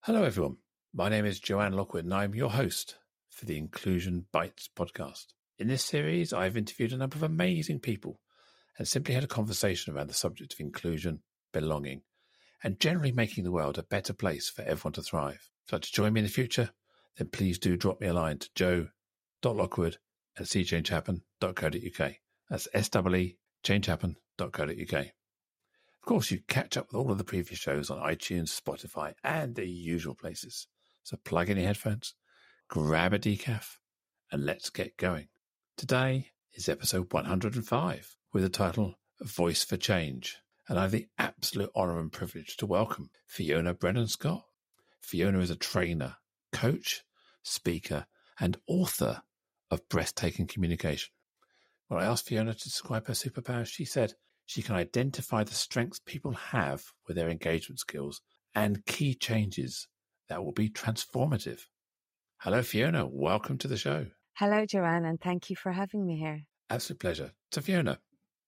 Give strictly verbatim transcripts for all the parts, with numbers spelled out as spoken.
Hello, everyone. My name is Joanne Lockwood, and I'm your host for the Inclusion Bites podcast. In this series, I've interviewed a number of amazing people and simply had a conversation around the subject of inclusion, belonging, and generally making the world a better place for everyone to thrive. If you'd like to join me in the future, then please do drop me a line to joe dot lockwood at c change happen dot co dot uk. That's S E E change happen dot co dot uk. Of course, you catch up with all of the previous shows on iTunes, Spotify, and the usual places. So plug in your headphones, grab a decaf, and let's get going. Today is episode one hundred five with the title Voice for Change. And I have the absolute honour and privilege to welcome Fiona Brennan-Scott. Fiona is a trainer, coach, speaker, and author of Breathtaking Communication. When I asked Fiona to describe her superpowers, she said she can identify the strengths people have with their engagement skills and key changes that will be transformative. Hello, Fiona. Welcome to the show. Hello, Joanne, and thank you for having me here. Absolute pleasure. So, Fiona,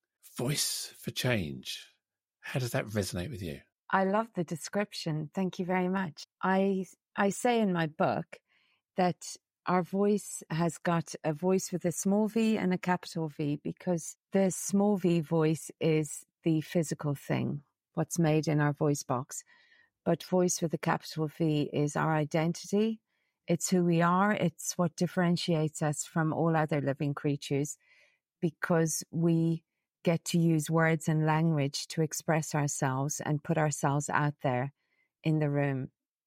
voice for change. How does that resonate with you? I love the description. Thank you very much. I I say in my book that our voice has got a voice with a small v and a capital V, because the small v voice is the physical thing, what's made in our voice box. But voice with a capital V is our identity. It's who we are. It's what differentiates us from all other living creatures, because we get to use words and language to express ourselves and put ourselves out there in the room.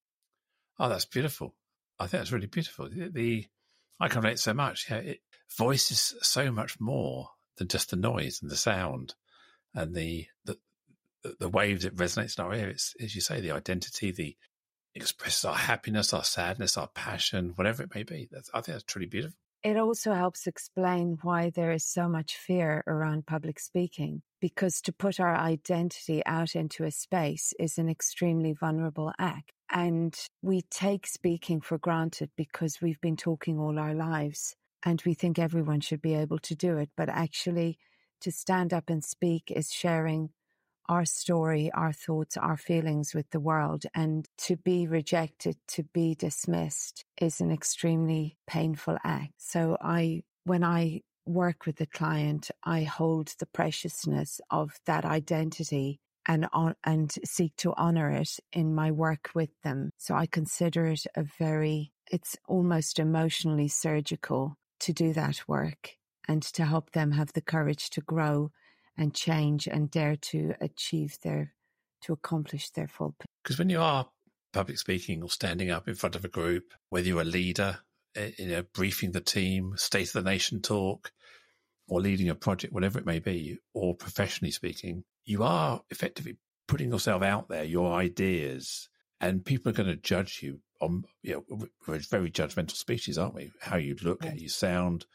Oh, that's beautiful. I think that's really beautiful. The, the I can relate so much. Yeah, it, voice is so much more than just the noise and the sound and the the, the waves it resonates in our ear. It's, as you say, the identity, the expresses our happiness, our sadness, our passion, whatever it may be. That's, I think that's truly beautiful. It also helps explain why there is so much fear around public speaking, because to put our identity out into a space is an extremely vulnerable act. And we take speaking for granted because we've been talking all our lives and we think everyone should be able to do it. But actually, to stand up and speak is sharing our story, our thoughts, our feelings with the world. And to be rejected, to be dismissed is an extremely painful act. So I, when I work with the client, I hold the preciousness of that identity and on, and seek to honor it in my work with them. So I consider it a very, it's almost emotionally surgical to do that work and to help them have the courage to grow and change and dare to achieve their, to accomplish their full potential. Because when you are public speaking or standing up in front of a group, whether you're a leader, you know, briefing the team, State of the Nation talk, or leading a project, whatever it may be, or professionally speaking, you are effectively putting yourself out there, your ideas, and people are going to judge you on, you know, we're a very judgmental species, aren't we? How you look, yes. How you sound,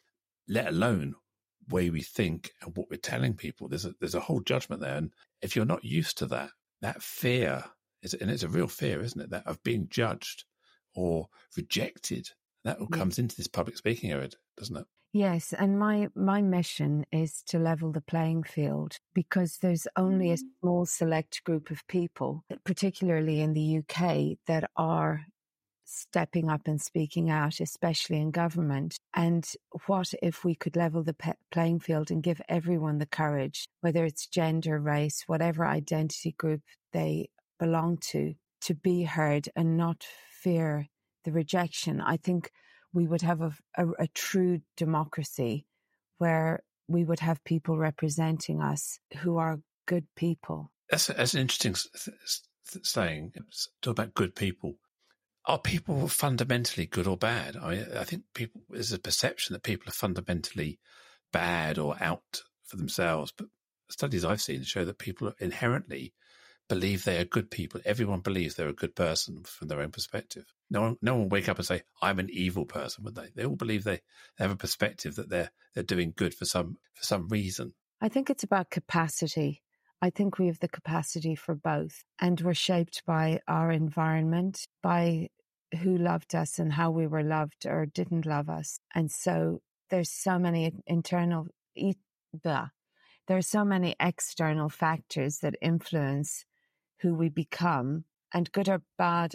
let alone way we think and what we're telling people. There's a, there's a whole judgment there. And if you're not used to that, that fear, is, and it's a real fear, isn't it? That of being judged or rejected, that all comes into this public speaking area, doesn't it? Yes, and my, my mission is to level the playing field, because there's only a small select group of people, particularly in the U K, that are stepping up and speaking out, especially in government. And what if we could level the pe- playing field and give everyone the courage, whether it's gender, race, whatever identity group they belong to, to be heard and not fear the rejection? I think we would have a, a, a true democracy where we would have people representing us who are good people. That's, that's an interesting th- th- saying. Talk about good people. Are people fundamentally good or bad? I mean, I think people, there's a perception that people are fundamentally bad or out for themselves. But studies I've seen show that people inherently believe they are good people. Everyone believes they're a good person from their own perspective. No one, no one will wake up and say, I'm an evil person, would they? They all believe they, they have a perspective that they're, they're doing good for some, for some reason. I think it's about capacity. I think we have the capacity for both, and we're shaped by our environment, by who loved us and how we were loved or didn't love us. And so there's so many internal, blah, there are so many external factors that influence who we become, and good or bad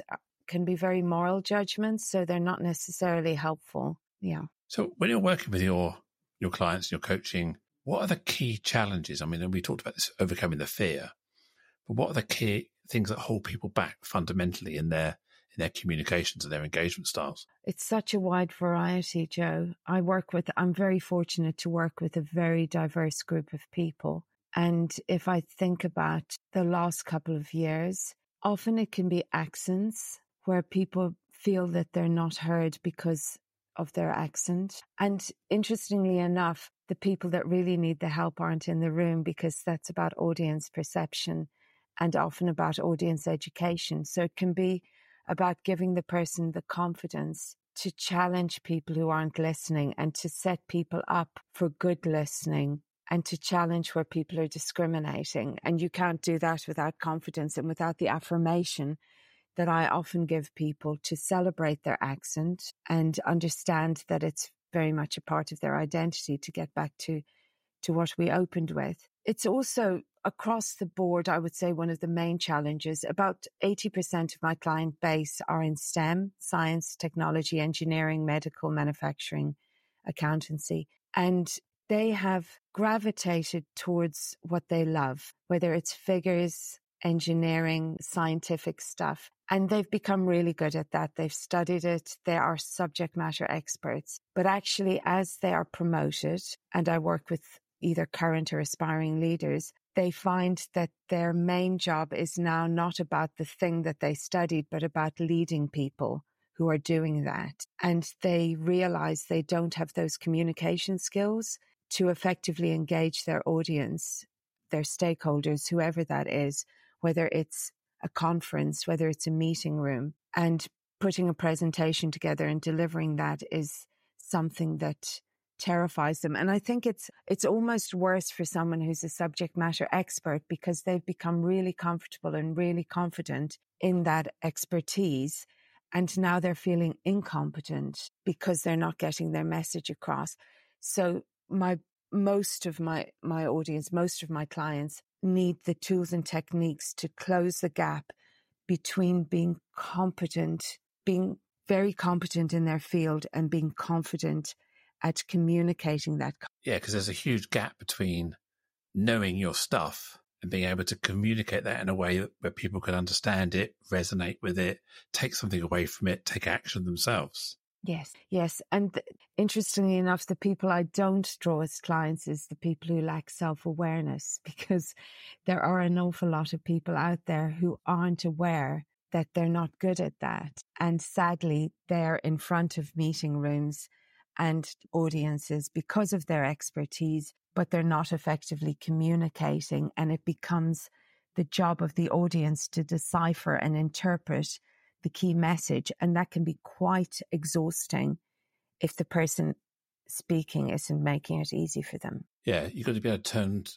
can be very moral judgments, so they're not necessarily helpful. Yeah. So when you're working with your your clients, your coaching, what are the key challenges? I mean, and we talked about this, overcoming the fear, but what are the key things that hold people back fundamentally in their in their communications and their engagement styles? It's such a wide variety, Joe. I work with, I'm very fortunate to work with a very diverse group of people. And if I think about the last couple of years, often it can be accents where people feel that they're not heard because of their accent. And interestingly enough, the people that really need the help aren't in the room, because that's about audience perception and often about audience education. So it can be about giving the person the confidence to challenge people who aren't listening and to set people up for good listening and to challenge where people are discriminating. And you can't do that without confidence and without the affirmation that I often give people to celebrate their accent and understand that it's very much a part of their identity, to get back to, to what we opened with. It's also across the board, I would say, one of the main challenges. About eighty percent of my client base are in STEM, science, technology, engineering, medical, manufacturing, accountancy. And they have gravitated towards what they love, whether it's figures, engineering, scientific stuff. And they've become really good at that. They've studied it. They are subject matter experts. But actually, as they are promoted, and I work with either current or aspiring leaders, they find that their main job is now not about the thing that they studied, but about leading people who are doing that. And they realize they don't have those communication skills to effectively engage their audience, their stakeholders, whoever that is, whether it's a conference, whether it's a meeting room. And putting a presentation together and delivering that is something that terrifies them. And I think it's it's almost worse for someone who's a subject matter expert, because they've become really comfortable and really confident in that expertise. And now they're feeling incompetent because they're not getting their message across. So my most of my, my audience, most of my clients need the tools and techniques to close the gap between being competent, being very competent in their field, and being confident at communicating that. Yeah, because there's a huge gap between knowing your stuff and being able to communicate that in a way that, where people can understand it, resonate with it, take something away from it, take action themselves. Yes, yes. And th- interestingly enough, the people I don't draw as clients is the people who lack self-awareness, because there are an awful lot of people out there who aren't aware that they're not good at that. And sadly, they're in front of meeting rooms and audiences because of their expertise, but they're not effectively communicating. And it becomes the job of the audience to decipher and interpret the key message. And that can be quite exhausting if the person speaking isn't making it easy for them. Yeah, you've got to be able to turn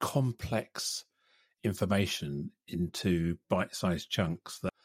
complex information into bite-sized chunks that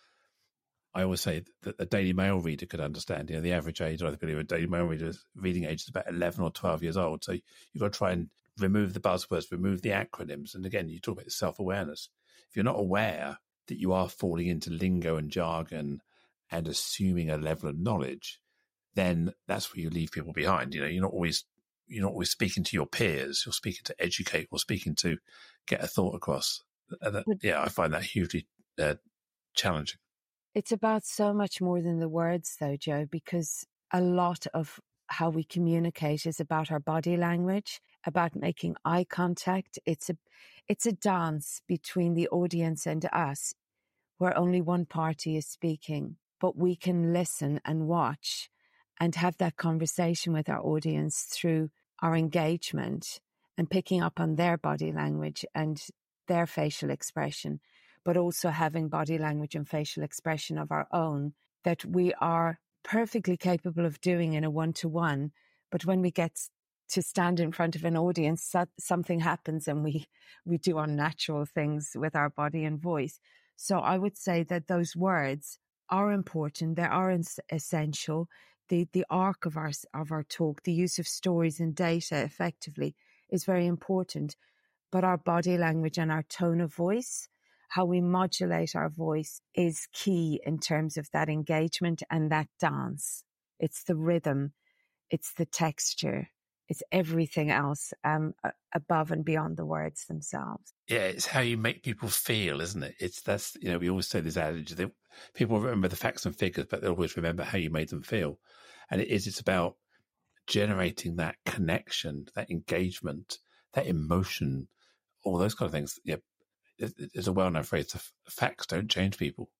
I always say that the Daily Mail reader could understand. You know, the average age, I believe, a Daily Mail reader's reading age is about eleven or twelve years old. So you've got to try and remove the buzzwords, remove the acronyms. And again, you talk about self-awareness. If you're not aware that you are falling into lingo and jargon and assuming a level of knowledge, then that's where you leave people behind. You know, you're not always you're not always speaking to your peers. You're speaking to educate or speaking to get a thought across. And that, yeah, I find that hugely uh, challenging. It's about so much more than the words, though, Joe, because a lot of how we communicate is about our body language, about making eye contact. It's a, it's a dance between the audience and us, where only one party is speaking, but we can listen and watch and have that conversation with our audience through our engagement and picking up on their body language and their facial expression, but also having body language and facial expression of our own that we are perfectly capable of doing in a one-to-one. But when we get to stand in front of an audience, something happens and we, we do unnatural things with our body and voice. So I would say that those words are important. They are essential. The, the arc of our, of our talk, the use of stories and data effectively is very important. But our body language and our tone of voice, how we modulate our voice is key in terms of that engagement and that dance. It's the rhythm, it's the texture, it's everything else um, above and beyond the words themselves. Yeah, it's how you make people feel, isn't it? It's that's, you know, we always say this adage that people remember the facts and figures, but they always remember how you made them feel. And it is, it's about generating that connection, that engagement, that emotion, all those kind of things. Yeah, there's a well-known phrase: facts don't change people.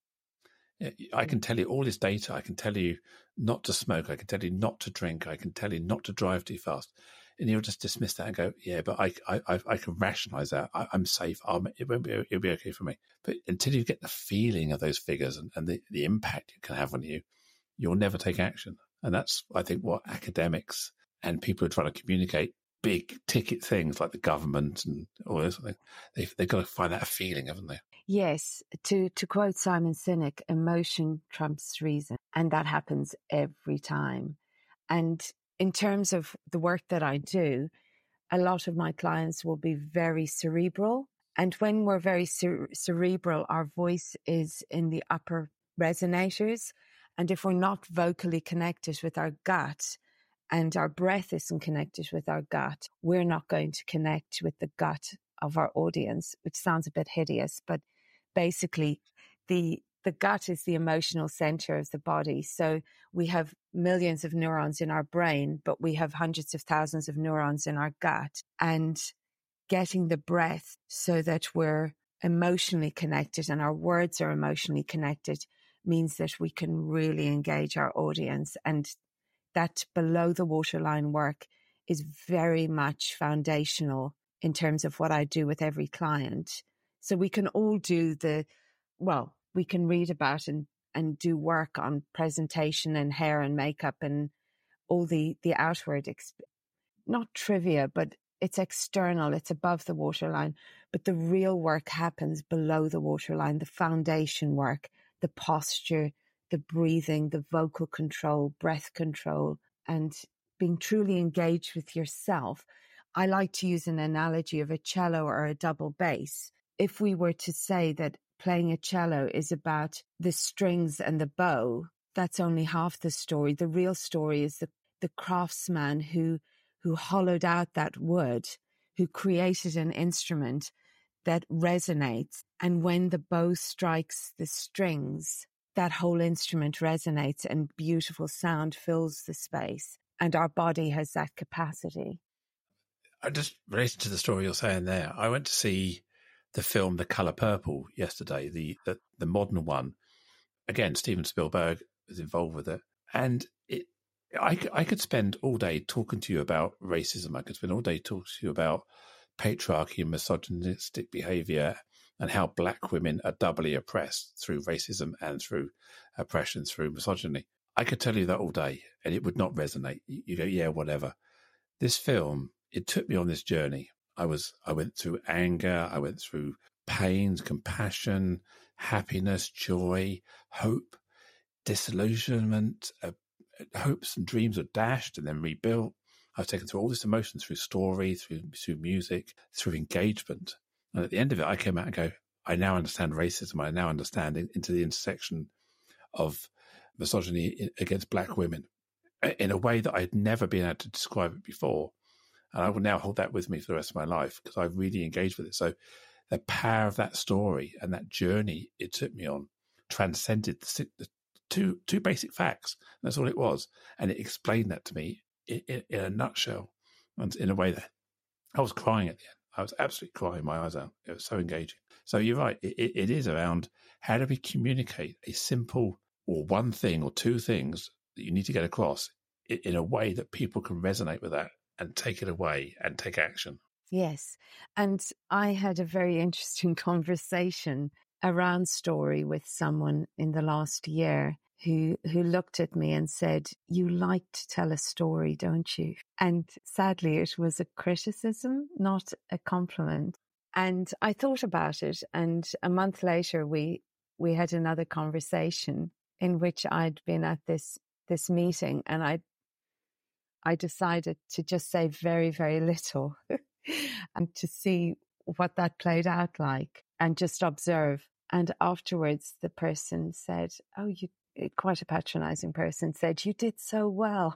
I can tell you all this data. I can tell you not to smoke. I can tell you not to drink. I can tell you not to drive too fast. And you'll just dismiss that and go, yeah, but I I, I can rationalize that. I, I'm safe. I'll, it won't be, it'll be okay for me. But until you get the feeling of those figures and, and the, the impact it can have on you, you'll never take action. And that's, I think, what academics and people who are trying to communicate big ticket things like the government and all those things, they've, they've got to find that feeling, haven't they? Yes. To, to quote Simon Sinek, emotion trumps reason. And that happens every time. And in terms of the work that I do, a lot of my clients will be very cerebral. And when we're very cer- cerebral, our voice is in the upper resonators. And if we're not vocally connected with our gut and our breath isn't connected with our gut, we're not going to connect with the gut of our audience, which sounds a bit hideous, but basically the the gut is the emotional center of the body. So we have millions of neurons in our brain, but we have hundreds of thousands of neurons in our gut. And getting the breath so that we're emotionally connected and our words are emotionally connected means that we can really engage our audience. And that below the waterline work is very much foundational in terms of what I do with every client. So we can all do the, well, we can read about and, and do work on presentation and hair and makeup and all the, the outward, exp- not trivia, but it's external, it's above the waterline. But the real work happens below the waterline, the foundation work, the posture, the breathing, the vocal control, breath control, and being truly engaged with yourself. I like to use an analogy of a cello or a double bass. If we were to say that playing a cello is about the strings and the bow, that's only half the story. The real story is the, the craftsman who, who hollowed out that wood, who created an instrument that resonates. And when the bow strikes the strings, that whole instrument resonates and beautiful sound fills the space. And our body has that capacity. I just related to the story you're saying there. I went to see the film The Colour Purple yesterday, the, the the modern one. Again, Steven Spielberg was involved with it, and it. I I could spend all day talking to you about racism. I could spend all day talking to you about patriarchy and misogynistic behaviour, and how black women are doubly oppressed through racism and through oppression through misogyny. I could tell you that all day, and it would not resonate. You go, yeah, whatever. This film, it took me on this journey. I was, I went through anger, I went through pains, compassion, happiness, joy, hope, disillusionment. Uh, hopes and dreams were dashed and then rebuilt. I was taken through all this emotion through story, through through music, through engagement. And at the end of it, I came out and go, I now understand racism. I now understand in, into the intersection of misogyny against black women in a way that I had never been able to describe it before. And I will now hold that with me for the rest of my life because I really engaged with it. So the power of that story and that journey it took me on transcended the, the two two basic facts. That's all it was. And it explained that to me in, in, in a nutshell and in a way that I was crying at the end. I was absolutely crying my eyes out. It was so engaging. So you're right. It, it is around how do we communicate a simple or one thing or two things that you need to get across in, in a way that people can resonate with that and take it away and take action. Yes. And I had a very interesting conversation around story with someone in the last year who who looked at me and said, you like to tell a story, don't you? And sadly, it was a criticism, not a compliment. And I thought about it. And a month later, we we had another conversation in which I'd been at this this meeting and I I decided to just say very, very little and to see what that played out like. and just observe. And afterwards, the person said, oh, you, quite a patronizing person said, you did so well.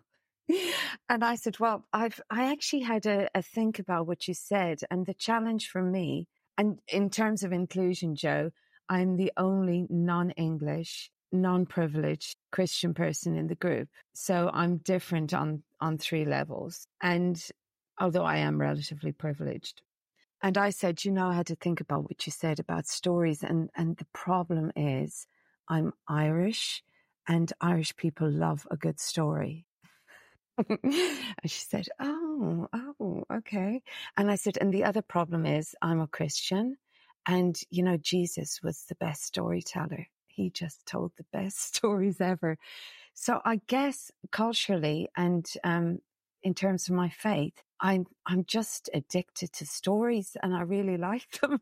And I said, well, I've, I actually had a, a think about what you said. And the challenge for me, and in terms of inclusion, Joe, I'm the only non-English, non-privileged Christian person in the group. So I'm different on, on three levels. And although I am relatively privileged. And I said, you know, I had to think about what you said about stories. And, and the problem is I'm Irish and Irish people love a good story. And she said, oh, oh, okay. And I said, and the other problem is I'm a Christian and, you know, Jesus was the best storyteller. He just told the best stories ever. So I guess culturally and um, in terms of my faith, I'm, I'm just addicted to stories and I really like them.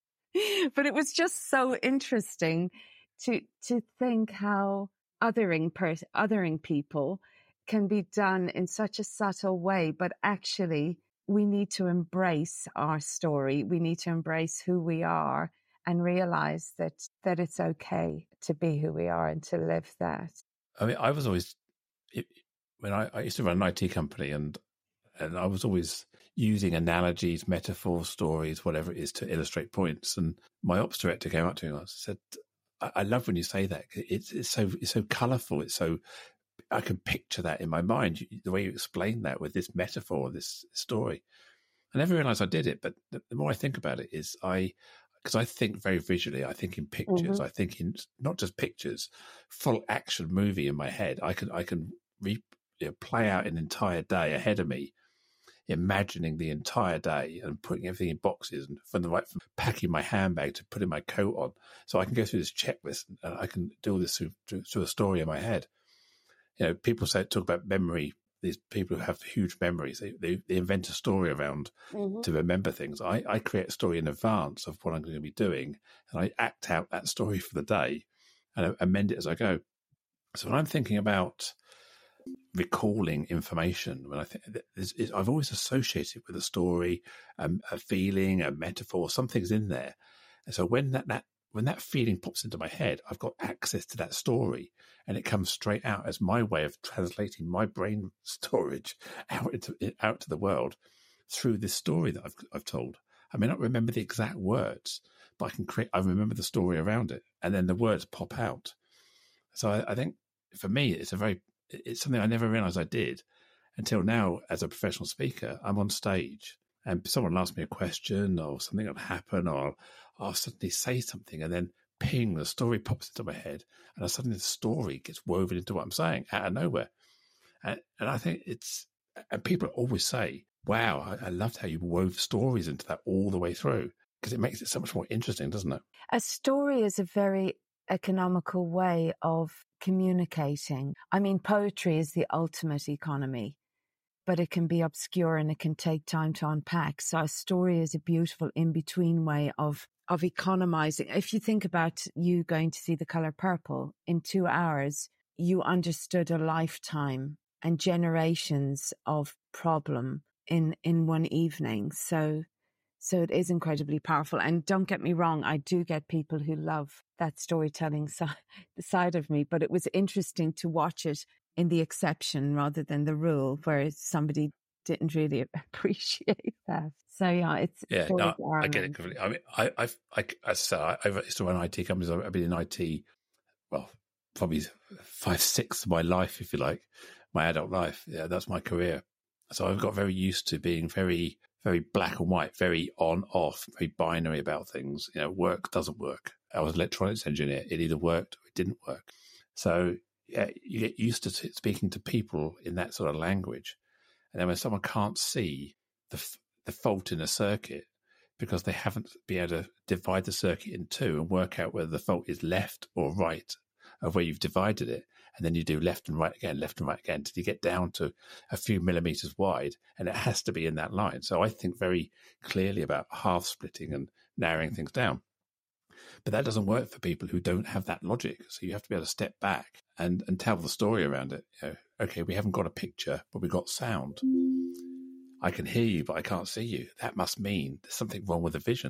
But it was just so interesting to, to think how othering, per- othering people can be done in such a subtle way, but actually we need to embrace our story. We need to embrace who we are and realize that, that it's okay to be who we are and to live that. I mean, I was always, it, when I, I used to run an I T company and, and I was always using analogies, metaphors, stories, whatever it is to illustrate points. And my ops director came up to me and said, I, I love when you say that. It's, it's so, it's so colorful. It's so, I can picture that in my mind, the way you explain that with this metaphor, this story. I never realized I did it, but the, the more I think about it is I, because I think very visually, I think in pictures, mm-hmm. I think in not just pictures, full action movie in my head. I can, I can re, you know, play out an entire day ahead of me, imagining the entire day and putting everything in boxes and from the right, from packing my handbag to putting my coat on. So I can go through this checklist and I can do all this through, through a story in my head. You know, people say talk about memory. These people who have huge memories, they they, they invent a story around mm-hmm. to remember things. I, I create a story in advance of what I'm going to be doing, and I act out that story for the day, and I amend it as I go. So when I'm thinking about recalling information, when I think it's, it's, I've always associated it with a story, um, a feeling, a metaphor, something's in there. And so when that that when that feeling pops into my head, I've got access to that story and it comes straight out as my way of translating my brain storage out into out to the world through this story that I've, I've told. I may not remember the exact words, but I can create, I remember the story around it and then the words pop out. So I, I think for me, it's a very, it's something I never realized I did until now as a professional speaker. I'm on stage and someone asks me a question or something will happen or I'll suddenly say something and then ping, the story pops into my head and suddenly the story gets woven into what I'm saying out of nowhere. And, and I think it's, and people always say, wow, I, I loved how you wove stories into that all the way through because it makes it so much more interesting, doesn't it? A story is a very economical way of communicating. I mean, poetry is the ultimate economy, but it can be obscure and it can take time to unpack. So a story is a beautiful in-between way of of economizing. If you think about you going to see The Color Purple, in two hours, you understood a lifetime and generations of problem in, in one evening. So, so it is incredibly powerful. And don't get me wrong, I do get people who love that storytelling side, side of me, but it was interesting to watch it in the exception rather than the rule where somebody didn't really appreciate that. So yeah, it's yeah. No, I get it completely. I mean, I, I've, I, I said, I used to run I T companies. I've been in I T, well, probably five sixths of my life, if you like, my adult life. Yeah, that's my career. So I've got very used to being very, very black and white, very on, off, very binary about things. You know, work doesn't work. I was an electronics engineer. It either worked or it didn't work. So yeah, you get used to t- speaking to people in that sort of language. And then when someone can't see the the fault in a circuit because they haven't been able to divide the circuit in two and work out whether the fault is left or right of where you've divided it, and then you do left and right again, left and right again, until you get down to a few millimeters wide, and it has to be in that line. So I think very clearly about half splitting and narrowing things down. But that doesn't work for people who don't have that logic. So you have to be able to step back and, and tell the story around it. You know, okay, we haven't got a picture, but we've got sound. I can hear you, but I can't see you. That must mean there's something wrong with the vision.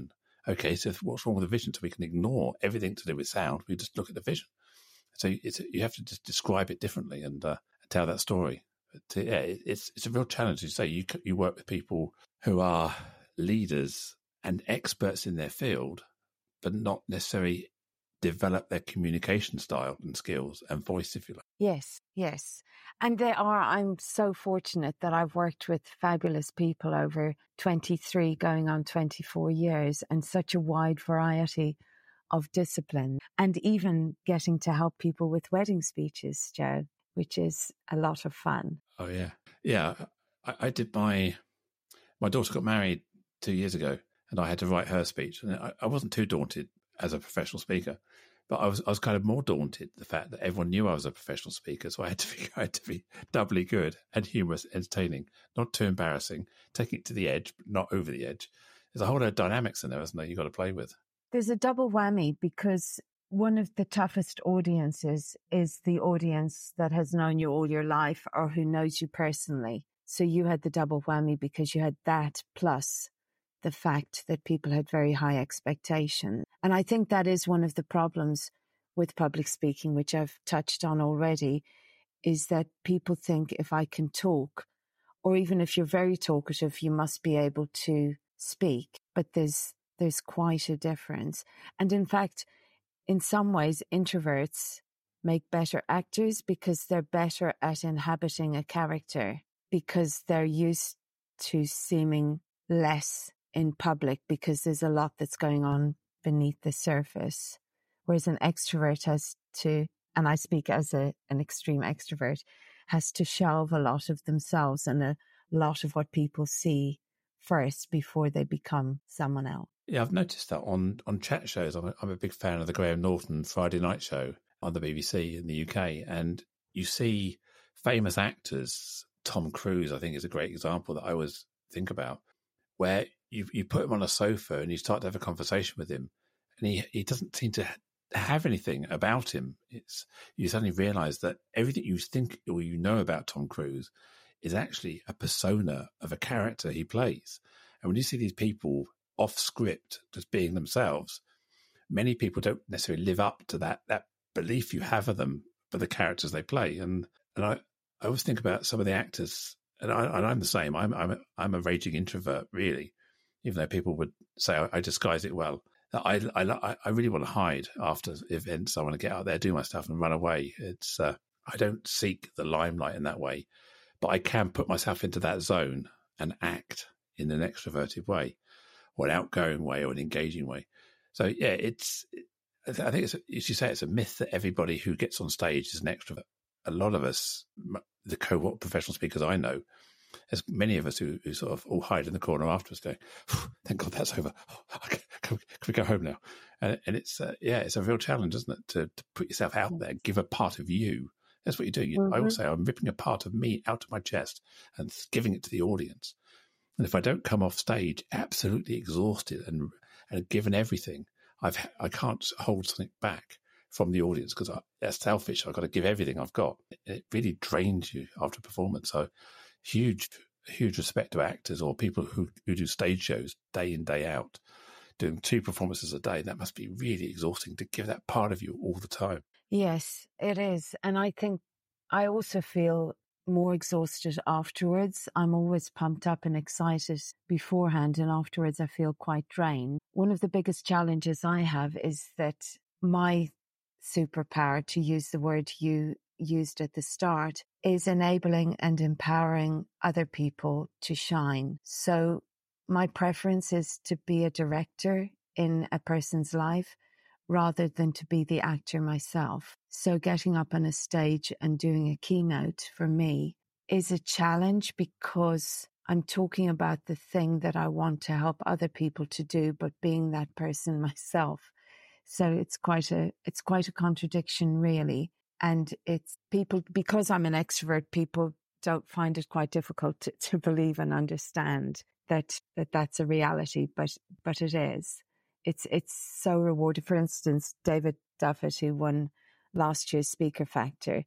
okay, so what's wrong with the vision? So we can ignore everything to do with sound. We just look at the vision. So it's, you have to just describe it differently and uh, tell that story. But, uh, yeah, it, it's it's a real challenge. You say you you work with people who are leaders and experts in their field, but not necessarily develop their communication style and skills and voice, if you like. Yes, yes. And they are, I'm so fortunate that I've worked with fabulous people over twenty-three, going on twenty-four years, and such a wide variety of discipline, and even getting to help people with wedding speeches, Joe, which is a lot of fun. Oh, yeah. Yeah. I, I did my, my daughter got married two years ago and I had to write her speech. And I, I wasn't too daunted as a professional speaker, but I was I was kind of more daunted the fact that everyone knew I was a professional speaker. So I had to be, I had to be doubly good and humorous, entertaining, not too embarrassing, taking it to the edge, but not over the edge. There's a whole lot of dynamics in there, isn't there, you've got to play with. There's a double whammy, because one of the toughest audiences is the audience that has known you all your life or who knows you personally. So you had the double whammy because you had that plus the fact that people had very high expectation. And I think that is one of the problems with public speaking, which I've touched on already, is that people think if I can talk, or even if you're very talkative, you must be able to speak. But there's there's quite a difference. And in fact, in some ways, introverts make better actors because they're better at inhabiting a character, because they're used to seeming less in public because there's a lot that's going on beneath the surface. Whereas an extrovert has to, and I speak as a, an extreme extrovert, has to shelve a lot of themselves and a lot of what people see first before they become someone else. Yeah, I've noticed that on, on chat shows. I'm a, I'm a big fan of the Graham Norton Friday night show on the B B C in the U K. And you see famous actors, Tom Cruise, I think, is a great example that I always think about, where you you put him on a sofa and you start to have a conversation with him, and he, he doesn't seem to have anything about him. It's you suddenly realise that everything you think or you know about Tom Cruise is actually a persona of a character he plays. And when you see these people off script, just being themselves, many people don't necessarily live up to that that belief you have of them for the characters they play. And and I, I always think about some of the actors, and, I, and I'm the same. I'm I'm a, I'm a raging introvert, really, even though people would say I, I disguise it well. I, I I really want to hide after events. I want to get out there, do my stuff, and run away. It's uh, I don't seek the limelight in that way, but I can put myself into that zone and act in an extroverted way, or an outgoing way, or an engaging way. So yeah, it's. I think it's, as you say, it's a myth that everybody who gets on stage is an extrovert. A lot of us, the cohort professional speakers I know, there's many of us who, who sort of all hide in the corner afterwards going, thank God that's over. Oh, okay, can, we, can we go home now? And, and it's, uh, yeah, it's a real challenge, isn't it? To, to put yourself out there, give a part of you. That's what you do. You, mm-hmm. I always say I'm ripping a part of me out of my chest and giving it to the audience. And if I don't come off stage absolutely exhausted and, and given everything, I've, I can't hold something back from the audience because that's selfish. I've got to give everything I've got. It really drains you after a performance. So huge, huge respect to actors or people who, who do stage shows day in, day out, doing two performances a day. That must be really exhausting to give that part of you all the time. Yes, it is. And I think I also feel more exhausted afterwards. I'm always pumped up and excited beforehand, and afterwards I feel quite drained. One of the biggest challenges I have is that my superpower, to use the word you used at the start, is enabling and empowering other people to shine. So my preference is to be a director in a person's life rather than to be the actor myself. So getting up on a stage and doing a keynote for me is a challenge because I'm talking about the thing that I want to help other people to do, but being that person myself. So it's quite a it's quite a contradiction, really. And it's people, because I'm an extrovert, people don't find it quite difficult to, to believe and understand that, that that's a reality, but but it is. It's it's so rewarding. For instance, David Duffett, who won last year's Speaker Factor,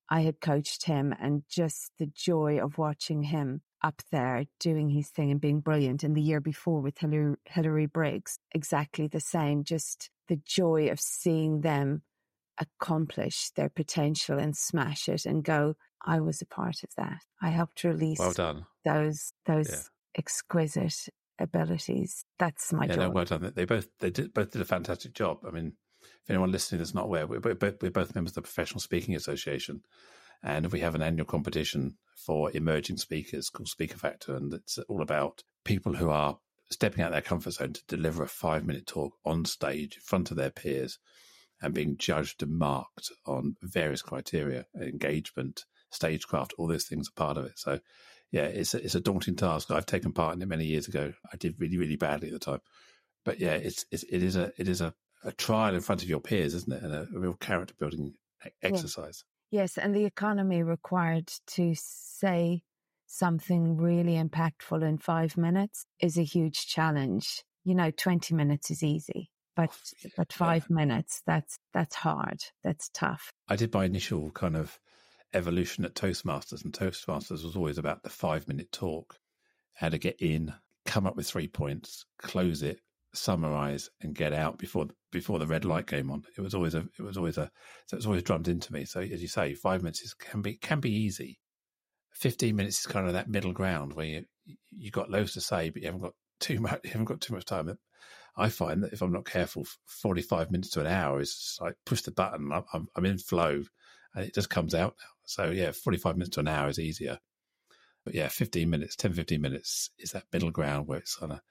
I had coached him, and just the joy of watching him up there doing his thing and being brilliant. And the year before with Hilary, Hilary Briggs, exactly the same. Just the joy of seeing them accomplish their potential and smash it and go, I was a part of that. I helped release well done. those those Yeah. exquisite abilities. That's my yeah, joy. no, well done. They both they did both did a fantastic job. I mean, if anyone listening that's not aware, we're both, we're both members of the Professional Speaking Association, and we have an annual competition for emerging speakers called Speaker Factor, and it's all about people who are stepping out of their comfort zone to deliver a five-minute talk on stage in front of their peers and being judged and marked on various criteria, engagement, stagecraft, all those things are part of it. So, yeah, it's a, it's a daunting task. I've taken part in it many years ago. I did really, really badly at the time. But yeah, it's, it's it is a it is a, a trial in front of your peers, isn't it? And a, a real character building exercise. Yeah. Yes, and the economy required to say something really impactful in five minutes is a huge challenge. You know, twenty minutes is easy, but oh, yeah, but five yeah. minutes, that's that's hard. That's tough. I did my initial kind of evolution at Toastmasters, and Toastmasters was always about the five minute talk, how to get in, come up with three points, close it, summarize, and get out before before the red light came on. It was always a it was always a so it was always drummed into me. So as you say, five minutes is, can be can be easy. Fifteen minutes is kind of that middle ground where you you got loads to say, but you haven't got too much. You haven't got too much time. I find that if I'm not careful, forty-five minutes to an hour is like push the button. I'm, I'm in flow, and it just comes out now. So yeah, forty-five minutes to an hour is easier. But yeah, fifteen minutes, ten, fifteen minutes is that middle ground where it's kind of,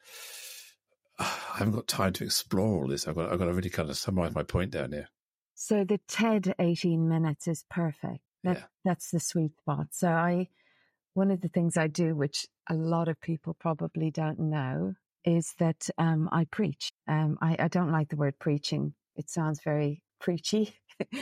I haven't got time to explore all this. I've got, I've got to really kind of summarize my point down here. So the TED eighteen minutes is perfect. That, yeah. That's the sweet spot. So I, one of the things I do, which a lot of people probably don't know, is that um, I preach. Um, I, I don't like the word preaching. It sounds very preachy.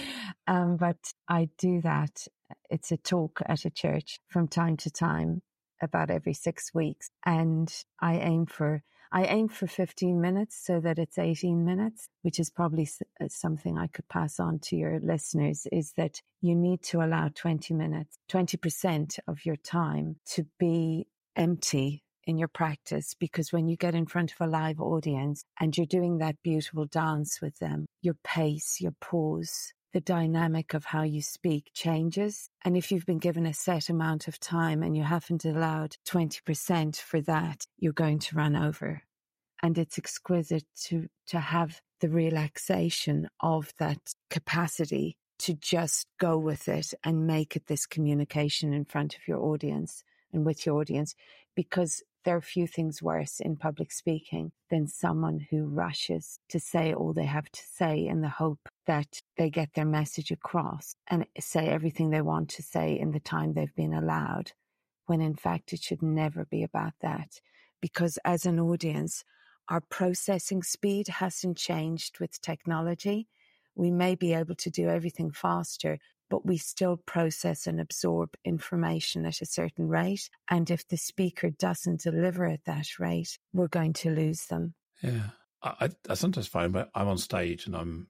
um, but I do that. It's a talk at a church from time to time, about every six weeks. And I aim for, I aim for fifteen minutes so that it's eighteen minutes, which is probably something I could pass on to your listeners, is that you need to allow twenty minutes, twenty percent of your time to be empty in your practice, because when you get in front of a live audience and you're doing that beautiful dance with them, your pace, your pause, the dynamic of how you speak changes. And if you've been given a set amount of time and you haven't allowed twenty percent for that, you're going to run over. And it's exquisite to, to have the relaxation of that capacity to just go with it and make it this communication in front of your audience and with your audience, because there are few things worse in public speaking than someone who rushes to say all they have to say in the hope that they get their message across and say everything they want to say in the time they've been allowed, when in fact it should never be about that. Because as an audience, our processing speed hasn't changed with technology. We may be able to do everything faster, but we still process and absorb information at a certain rate. And if the speaker doesn't deliver at that rate, we're going to lose them. Yeah. I, I sometimes find when I'm on stage and I'm,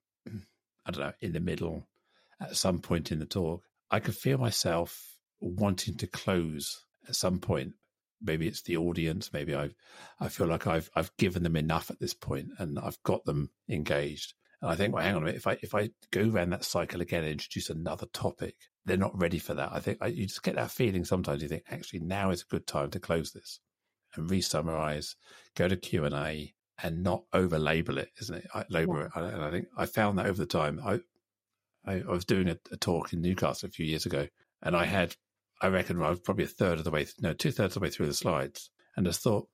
I don't know, in the middle at some point in the talk, I can feel myself wanting to close at some point. Maybe it's the audience. Maybe I I feel like I've I've given them enough at this point and I've got them engaged. And I think, well, hang on a minute, if I if I go around that cycle again and introduce another topic, they're not ready for that. I think I, you just get that feeling sometimes. You think, actually, now is a good time to close this and re-summarize, go to Q and A, and not over-label it, isn't it? I, label yeah. it. And I think I found that over the time. I I, I was doing a, a talk in Newcastle a few years ago, and I had, I reckon I was probably a third of the way, no, two thirds of the way through the slides, and just thought,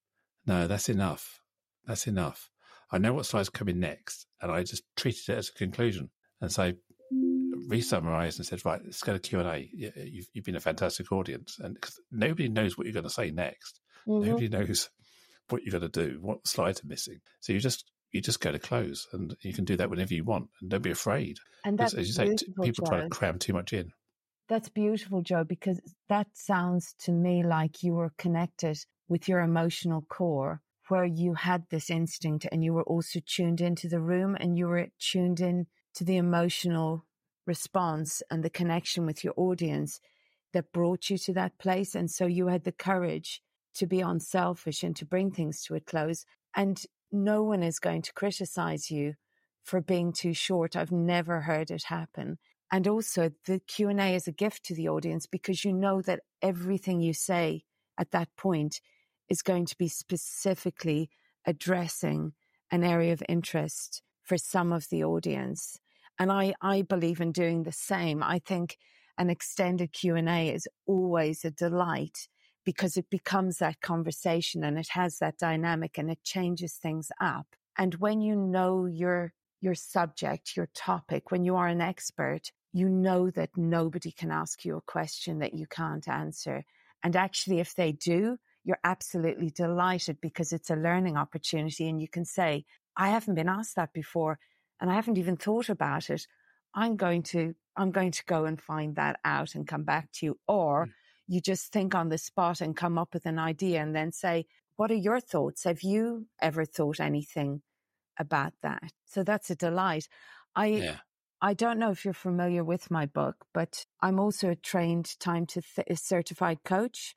no, that's enough. That's enough. I know what slides come in next, and I just treated it as a conclusion. And so re-summarized and said, right, let's go to Q and A. You've, you've been a fantastic audience. And because nobody knows what you're going to say next. Mm-hmm. Nobody knows what you're going to do, what slides are missing. So you just you just go to close, and you can do that whenever you want. And don't be afraid. And that's, as you say, t- people Joe. try to cram too much in. That's beautiful, Joe, because that sounds to me like you were connected with your emotional core, where you had this instinct and you were also tuned into the room and you were tuned in to the emotional response and the connection with your audience that brought you to that place. And so you had the courage to be unselfish and to bring things to a close. And no one is going to criticize you for being too short. I've never heard it happen. And also the Q and A is a gift to the audience because you know that everything you say at that point is going to be specifically addressing an area of interest for some of the audience. And I, I believe in doing the same. I think an extended Q and A is always a delight because it becomes that conversation and it has that dynamic and it changes things up. And when you know your, your subject, your topic, when you are an expert, you know that nobody can ask you a question that you can't answer. And actually, if they do, you're absolutely delighted because it's a learning opportunity. And you can say, I haven't been asked that before and I haven't even thought about it. I'm going to, I'm going to go and find that out and come back to you. Or mm. you just think on the spot and come up with an idea and then say, what are your thoughts? Have you ever thought anything about that? So that's a delight. I, yeah. I don't know if you're familiar with my book, but I'm also a trained time to th- certified coach.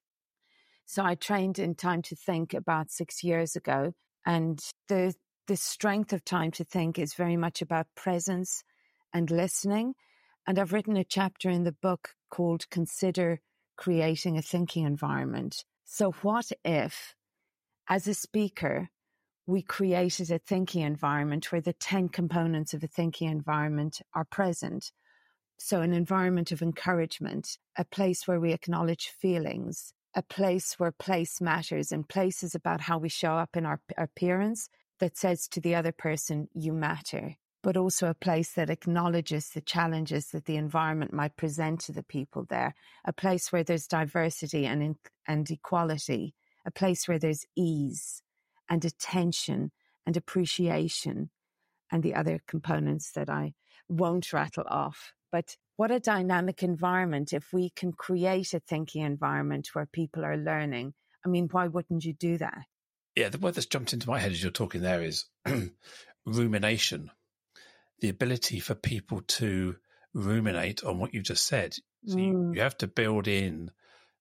So I trained in time to think about six years ago. And the, the strength of time to think is very much about presence and listening. And I've written a chapter in the book called Consider Creating a Thinking Environment. So what if, as a speaker, we created a thinking environment where the ten components of a thinking environment are present? So an environment of encouragement, a place where we acknowledge feelings, a place where place matters, and place is about how we show up in our appearance that says to the other person, you matter, but also a place that acknowledges the challenges that the environment might present to the people there, a place where there's diversity and, in, and equality, a place where there's ease and attention and appreciation and the other components that I won't rattle off. But what a dynamic environment if we can create a thinking environment where people are learning. I mean, why wouldn't you do that? Yeah, the word that's jumped into my head as you're talking there is rumination. The ability for people to ruminate on what you just said. So mm. you, you have to build in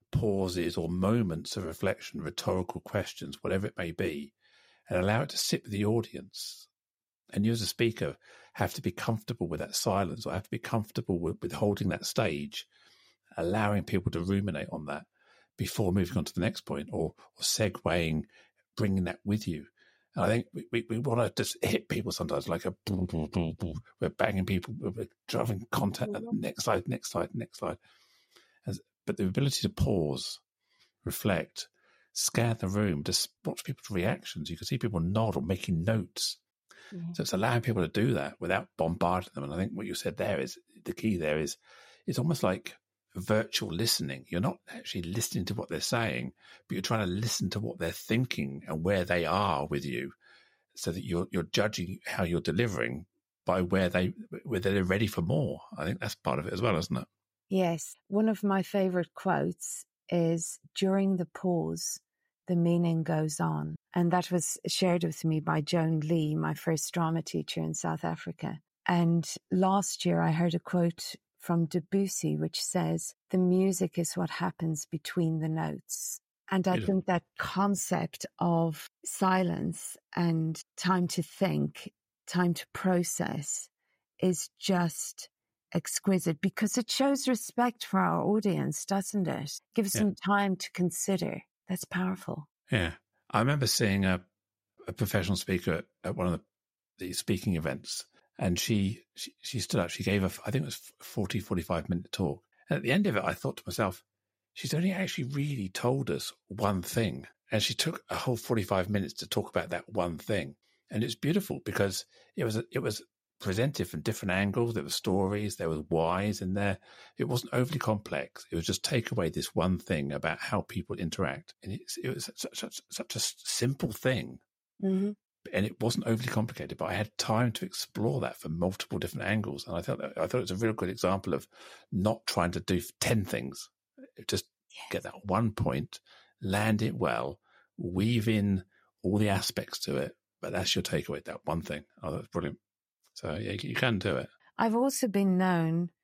pauses or moments of reflection, rhetorical questions, whatever it may be, and allow it to sit with the audience. And you as a speaker have to be comfortable with that silence or have to be comfortable with, with holding that stage, allowing people to ruminate on that before moving on to the next point or, or segueing, bringing that with you. And I think we, we, we want to just hit people sometimes like a boom, boom, boom, boom. We're banging people, we're driving content. Next slide, next slide, next slide. As, but the ability to pause, reflect, scan the room, just watch people's reactions. You can see people nod or making notes. Mm-hmm. So it's allowing people to do that without bombarding them. And I think what you said there is the key there is it's almost like virtual listening. You're not actually listening to what they're saying, but you're trying to listen to what they're thinking and where they are with you so that you're you're judging how you're delivering by where they whether they're ready for more. I think that's part of it as well, isn't it? Yes. One of my favorite quotes is during the pause, the meaning goes on. And that was shared with me by Joan Lee, my first drama teacher in South Africa. And last year I heard a quote from Debussy, which says, the music is what happens between the notes. And I Beautiful. think that concept of silence and time to think, time to process is just exquisite because it shows respect for our audience, doesn't it? Gives yeah. them time to consider. That's powerful. Yeah. I remember seeing a, a professional speaker at, at one of the, the speaking events, and she, she she stood up. She gave a, I think it was forty, forty-five minute talk. And at the end of it, I thought to myself, she's only actually really told us one thing. And she took a whole forty-five minutes to talk about that one thing. And it's beautiful because it was, it was presented from different angles. There were stories, there was whys in there. It wasn't overly complex. It was just take away this one thing about how people interact. And it's, it was such, such, such a simple thing. Mm-hmm. And it wasn't overly complicated, but I had time to explore that from multiple different angles. And I thought that, I thought it was a real good example of not trying to do ten things. Just yes. get that one point, land it well, weave in all the aspects to it. But that's your takeaway, that one thing. Oh, that's brilliant. So yeah, you can do it. I've also been known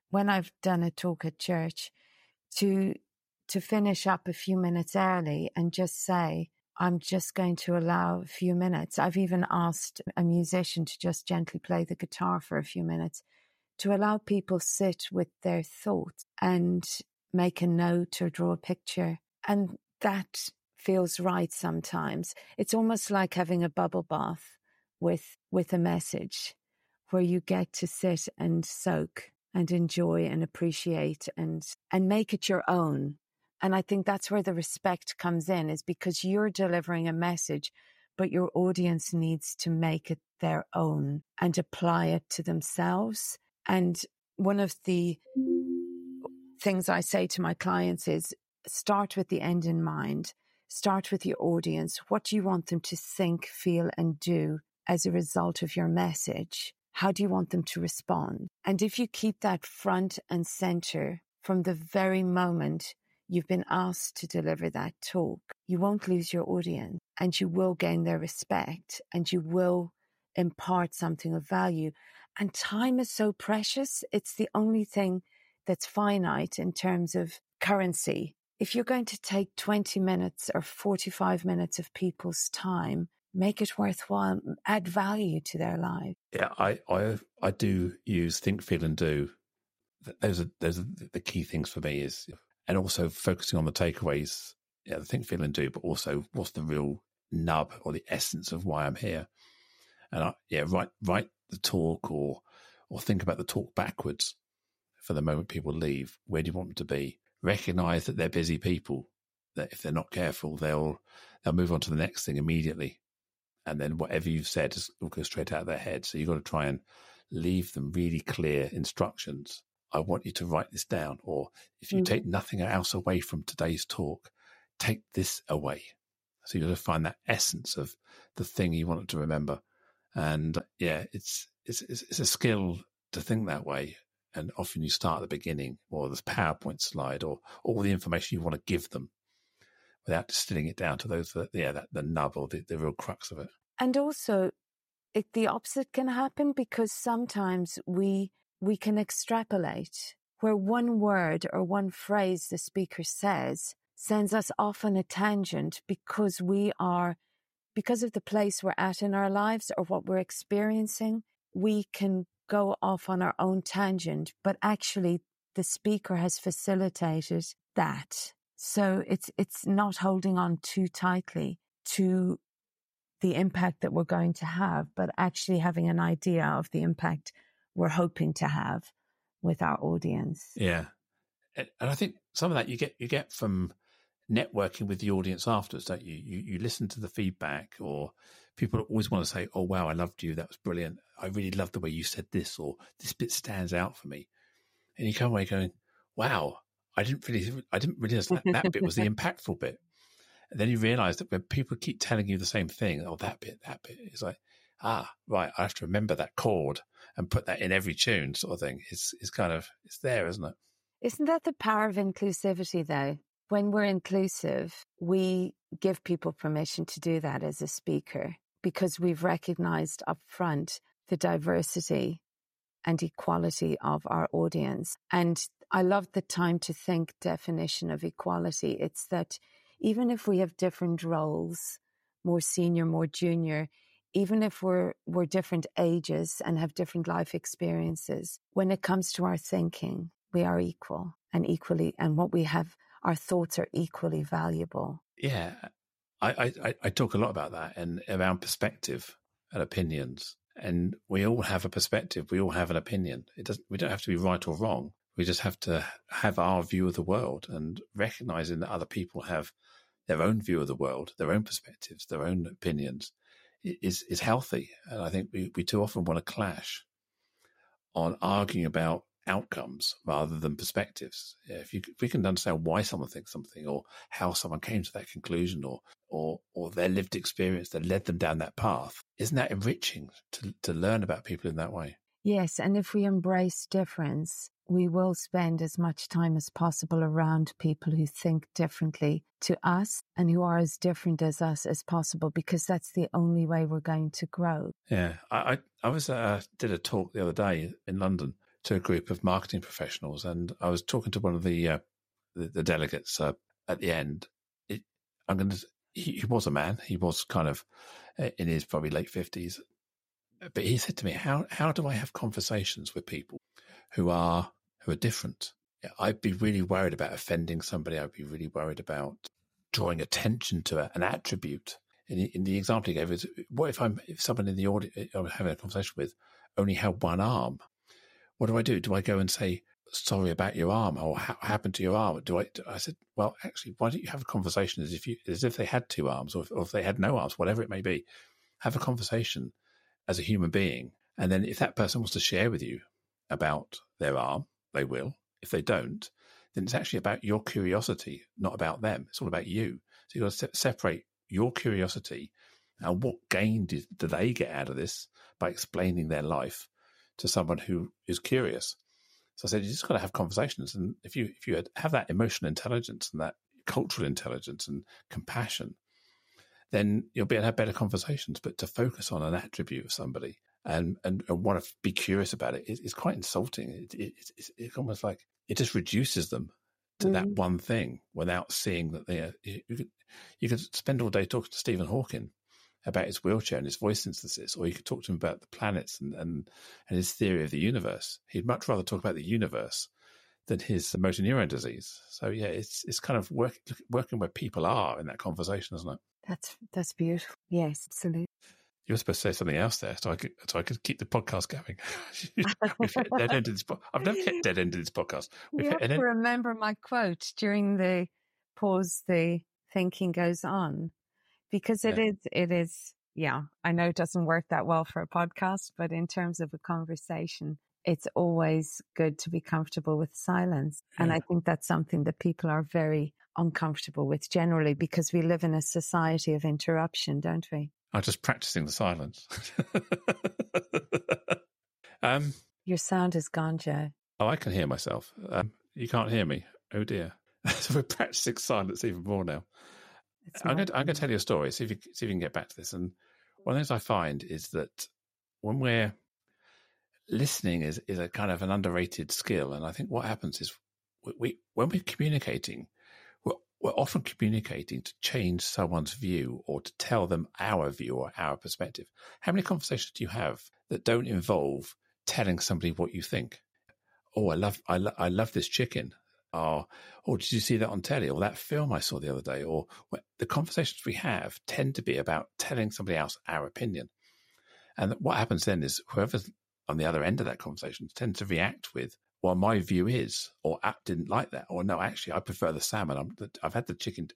when I've done a talk at church, to to finish up a few minutes early and just say, I'm just going to allow a few minutes. I've even asked a musician to just gently play the guitar for a few minutes, to allow people sit with their thoughts and make a note or draw a picture. And that feels right sometimes. It's almost like having a bubble bath with with a message where you get to sit and soak and enjoy and appreciate and and make it your own. And I think that's where the respect comes in, is because you're delivering a message, but your audience needs to make it their own and apply it to themselves. And one of the things I say to my clients is start with the end in mind. Start with your audience. What do you want them to think, feel, and do as a result of your message? How do you want them to respond? And if you keep that front and center from the very moment you've been asked to deliver that talk, you won't lose your audience, and you will gain their respect, and you will impart something of value. And time is so precious. It's the only thing that's finite in terms of currency. If you're going to take twenty minutes or forty-five minutes of people's time, make it worthwhile, add value to their life. Yeah, I, I, I do use think, feel, and do. Those are those are the key things for me. Is and also focusing on the takeaways. Yeah, the think, feel, and do, but also what's the real nub or the essence of why I'm here. And I, yeah, write write the talk or or think about the talk backwards for the moment people leave. Where do you want them to be? Recognize that they're busy people. That if they're not careful, they'll they'll move on to the next thing immediately. And then whatever you've said will go straight out of their head. So you've got to try and leave them really clear instructions. I want you to write this down. Or if you mm-hmm. take nothing else away from today's talk, take this away. So you've got to find that essence of the thing you want them to remember. And yeah, it's it's it's a skill to think that way. And often you start at the beginning, or this PowerPoint slide, or all the information you want to give them, without distilling it down to those, that, yeah, that the nub or the, the real crux of it. And also, it, the opposite can happen, because sometimes we we can extrapolate where one word or one phrase the speaker says sends us off on a tangent because we are, because of the place we're at in our lives or what we're experiencing, we can go off on our own tangent, but actually the speaker has facilitated that. So it's it's not holding on too tightly to the impact that we're going to have, but actually having an idea of the impact we're hoping to have with our audience. Yeah. And I think some of that you get you get from networking with the audience afterwards, don't you? You you listen to the feedback, or people always want to say, oh, wow, I loved you. That was brilliant. I really loved the way you said this, or this bit stands out for me. And you come away going, wow, I didn't really, I didn't realize that, that bit was the impactful bit. And then you realize that when people keep telling you the same thing, oh, that bit, that bit, it's like, ah, right, I have to remember that chord and put that in every tune, sort of thing. It's, it's kind of, it's there, isn't it? Isn't that the power of inclusivity, though? When we're inclusive, we give people permission to do that as a speaker, because we've recognized up front the diversity and equality of our audience. And I love the time to think definition of equality. It's that even if we have different roles, more senior, more junior, even if we're we're different ages and have different life experiences, when it comes to our thinking, we are equal and equally, and what we have, our thoughts are equally valuable. Yeah, I, I, I talk a lot about that and around perspective and opinions. And we all have a perspective. We all have an opinion. It doesn't. We don't have to be right or wrong. We just have to have our view of the world, and recognizing that other people have their own view of the world, their own perspectives, their own opinions is is healthy. And I think we, we too often want to clash on arguing about outcomes rather than perspectives. Yeah, if you if we can understand why someone thinks something, or how someone came to that conclusion, or or or their lived experience that led them down that path, isn't that enriching to to learn about people in that way? Yes, and if we embrace difference, we will spend as much time as possible around people who think differently to us and who are as different as us as possible, because that's the only way we're going to grow. Yeah, I I, I was uh, did a talk the other day in London to a group of marketing professionals, and I was talking to one of the uh, the, the delegates uh, at the end. It, I'm going to. He, he was a man. He was kind of in his probably late fifties, but he said to me, "How how do I have conversations with people who are who are different? I'd be really worried about offending somebody. I'd be really worried about drawing attention to a, an attribute." In, in the example he gave is, what if I'm if someone in the audience I'm having a conversation with only had one arm? What do I do? Do I go and say, sorry about your arm, or what happened to your arm? Do I, do I said, well, actually, why don't you have a conversation as if you, as if they had two arms, or if, or if they had no arms, whatever it may be. Have a conversation as a human being. And then if that person wants to share with you about their arm, they will. If they don't, then it's actually about your curiosity, not about them. It's all about you. So you've got to se- separate your curiosity and what gain do, do they get out of this by explaining their life to someone who is curious. So I said, you just got to have conversations. And if you if you have that emotional intelligence and that cultural intelligence and compassion, then you'll be able to have better conversations. But to focus on an attribute of somebody and, and, and want to be curious about it is, is quite insulting. It, it, it's, it's almost like it just reduces them to mm-hmm. that one thing without seeing that they are. You, you, could, you could spend all day talking to Stephen Hawking about his wheelchair and his voice synthesis, or you could talk to him about the planets and, and, and his theory of the universe. He'd much rather talk about the universe than his motor neuron disease. So yeah, it's it's kind of work, working where people are in that conversation, isn't it? That's that's beautiful. Yes, absolutely. You were supposed to say something else there, so I could so I could keep the podcast going. We've hit dead ended this. Po- I've never hit dead ended this podcast. We've you hit have to end- remember my quote during the pause. The thinking goes on. Because it yeah. is, it is, yeah, I know it doesn't work that well for a podcast, but in terms of a conversation, it's always good to be comfortable with silence. Yeah. And I think that's something that people are very uncomfortable with generally because we live in a society of interruption, don't we? I'm just practicing the silence. um, Your sound is gone, Joe. Oh, I can hear myself. Um, you can't hear me. Oh, dear. So we're practicing silence even more now. I'm going, to, I'm going to tell you a story, see if, you, see if you can get back to this. And one of the things I find is that when we're listening is, is a kind of an underrated skill. And I think what happens is we, we when we're communicating, we're, we're often communicating to change someone's view or to tell them our view or our perspective. How many conversations do you have that don't involve telling somebody what you think? Oh, I love, I, lo- I love this chicken. Or, oh, did you see that on telly? Or that film I saw the other day? Or well, the conversations we have tend to be about telling somebody else our opinion. And what happens then is whoever's on the other end of that conversation tends to react with, well, my view is, or I didn't like that, or no, actually, I prefer the salmon. I'm, I've had the chicken.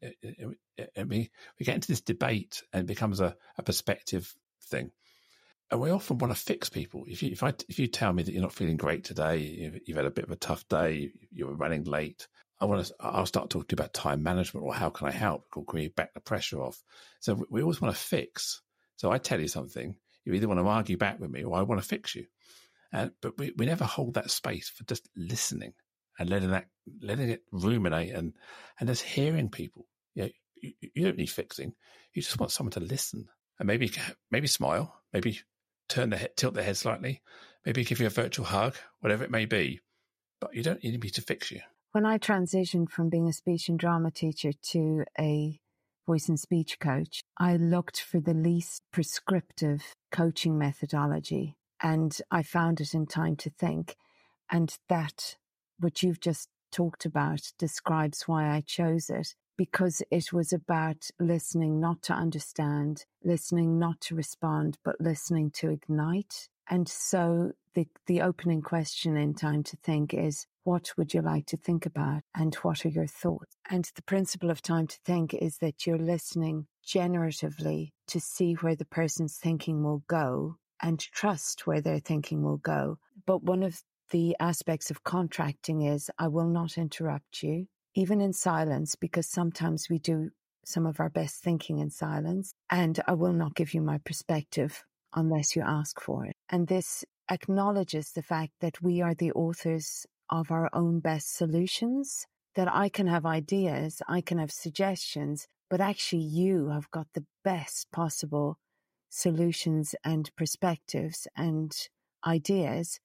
And we, we get into this debate and it becomes a, a perspective thing. And we often want to fix people. If you, if I, if you tell me that you're not feeling great today, you've, you've had a bit of a tough day, you're running late, I want to, I'll start talking to you about time management or how can I help? Or can we back the pressure off? So we always want to fix. So I tell you something, you either want to argue back with me or I want to fix you. Uh, but we, we never hold that space for just listening and letting that, letting it ruminate and, and just hearing people. You know, you, you don't need fixing. You just want someone to listen and maybe, maybe smile, maybe turn the head, tilt their head slightly, maybe give you a virtual hug, whatever it may be. But you don't need me to fix you. When I transitioned from being a speech and drama teacher to a voice and speech coach, I looked for the least prescriptive coaching methodology. And I found it in Time to Think. And that, what you've just talked about, describes why I chose it. Because it was about listening not to understand, listening not to respond, but listening to ignite. And so the, the opening question in Time to Think is, what would you like to think about? And what are your thoughts? And the principle of Time to Think is that you're listening generatively to see where the person's thinking will go and trust where their thinking will go. But one of the aspects of contracting is, I will not interrupt you, even in silence, because sometimes we do some of our best thinking in silence, and I will not give you my perspective unless you ask for it. And this acknowledges the fact that we are the authors of our own best solutions, that I can have ideas, I can have suggestions, but actually you have got the best possible solutions and perspectives and ideas.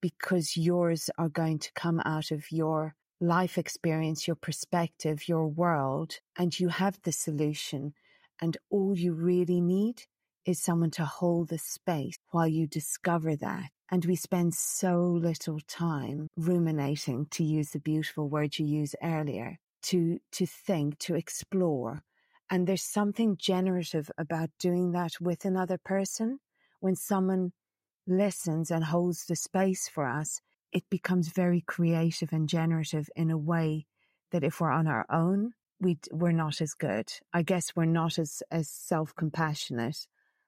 because yours are going to come out of your life experience, your perspective, your world, and you have the solution. And all you really need is someone to hold the space while you discover that. And we spend so little time ruminating, to use the beautiful word you used earlier, to, to think, to explore. And there's something generative about doing that with another person. When someone listens and holds the space for us, it becomes very creative and generative in a way that if we're on our own, we, we're not as good. I guess we're not as, as self-compassionate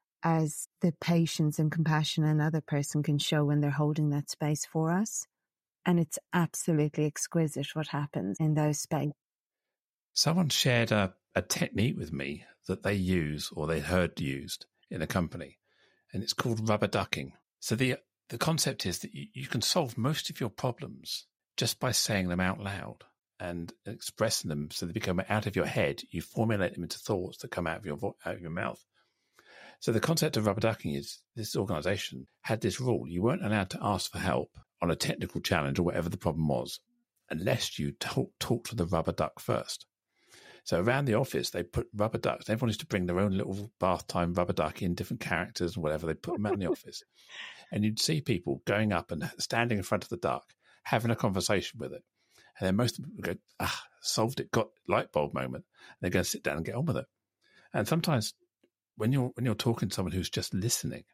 as the patience and compassion another person can show when they're holding that space for us. And it's absolutely exquisite what happens in those spaces. Someone shared a, a technique with me that they use or they heard used in a company, and it's called rubber ducking. So the the concept is that you, you can solve most of your problems just by saying them out loud and expressing them so they become out of your head. You formulate them into thoughts that come out of your vo- out of your mouth. So the concept of rubber ducking is this organization had this rule. You weren't allowed to ask for help on a technical challenge or whatever the problem was unless you talk, talk to the rubber duck first. So around the office, they put rubber ducks. Everyone used to bring their own little bath time rubber duck in different characters and whatever. They put them out in the office. And you'd see people going up and standing in front of the duck, having a conversation with it. And then most of them would go, ah, solved it, got light bulb moment. And they're going to sit down and get on with it. And sometimes when you're when you're talking to someone who's just listening,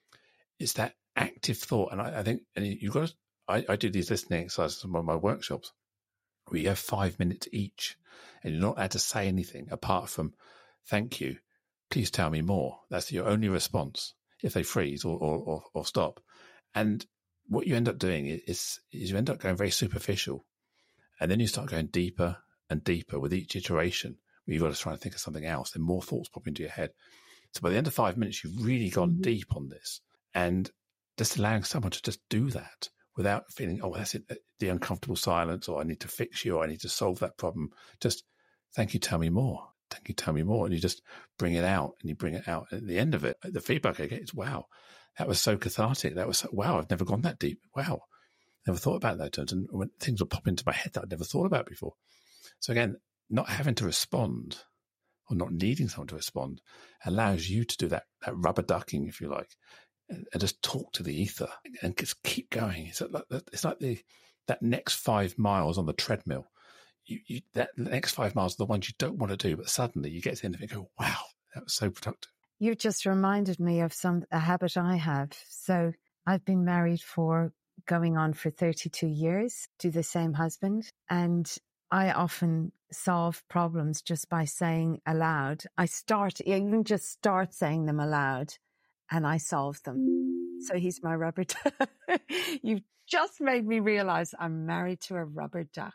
it's that active thought. And I, I think and you've got to, I, I do these listening exercises in one of my workshops where you have five minutes each and you're not allowed to say anything apart from thank you, please tell me more. That's your only response if they freeze or, or, or, or stop. And what you end up doing is, is you end up going very superficial. And then you start going deeper and deeper with each iteration where you've got to try and think of something else. Then more thoughts pop into your head. So by the end of five minutes, you've really gone mm-hmm. deep on this. And just allowing someone to just do that without feeling, oh, that's it, the uncomfortable silence, or I need to fix you, or I need to solve that problem. Just, thank you, tell me more. Thank you, tell me more. And you just bring it out and you bring it out. And at the end of it, the feedback I get is, wow, that was so cathartic. That was, so, wow, I've never gone that deep. Wow. Never thought about that. And when things will pop into my head that I'd never thought about before. So again, not having to respond or not needing someone to respond allows you to do that, that rubber ducking, if you like, and, and just talk to the ether and just keep going. It's like, it's like the that next five miles on the treadmill. You, you, that next five miles are the ones you don't want to do, but suddenly you get to the end of it and go, wow, that was so productive. You just reminded me of some a habit I have. So I've been married for going on for thirty-two years to the same husband. And I often solve problems just by saying aloud. I start, even just start saying them aloud and I solve them. So he's my rubber duck. You've just made me realize I'm married to a rubber duck.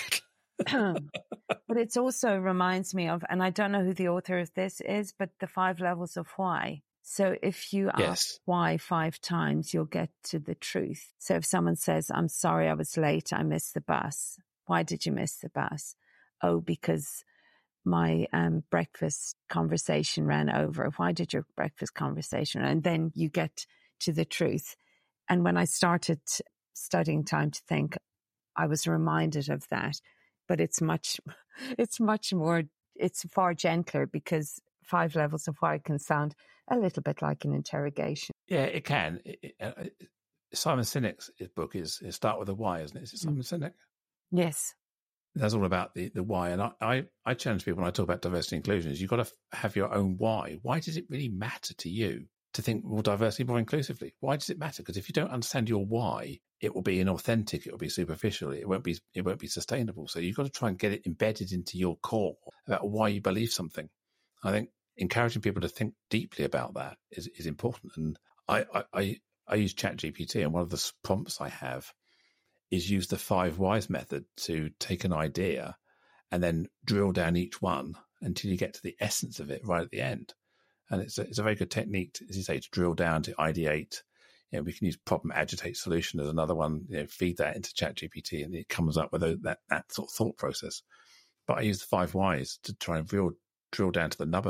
But it also reminds me of, and I don't know who the author of this is, but the five levels of why. So if you yes. ask why five times, you'll get to the truth. So if someone says, I'm sorry I was late, I missed the bus. Why did you miss the bus? Oh, because my um, breakfast conversation ran over. Why did your breakfast conversation? And then you get to the truth. And when I started studying Time to Think, I was reminded of that. But it's much, it's much more, it's far gentler because five levels of why can sound a little bit like an interrogation. Yeah, it can. It, it, uh, Simon Sinek's book is, is Start with a Why, isn't it? Is it Simon mm. Sinek? Yes. That's all about the, the why. And I, I, I challenge people when I talk about diversity and inclusion is you've got to f- have your own why. Why does it really matter to you to think more diversity, more inclusively? Why does it matter? Because if you don't understand your why, it will be inauthentic. It will be superficial. It won't be, it won't be sustainable. So you've got to try and get it embedded into your core about why you believe something. I think encouraging people to think deeply about that is, is important. And I, I, I, I use ChatGPT, and one of the prompts I have is use the five whys method to take an idea and then drill down each one until you get to the essence of it right at the end. And it's a, it's a very good technique, to, as you say, to drill down, to ideate. You know, we can use problem, agitate, solution as another one. You know, feed that into ChatGPT, and it comes up with a, that that sort of thought process. But I use the five whys to try and drill drill down to the nub of it.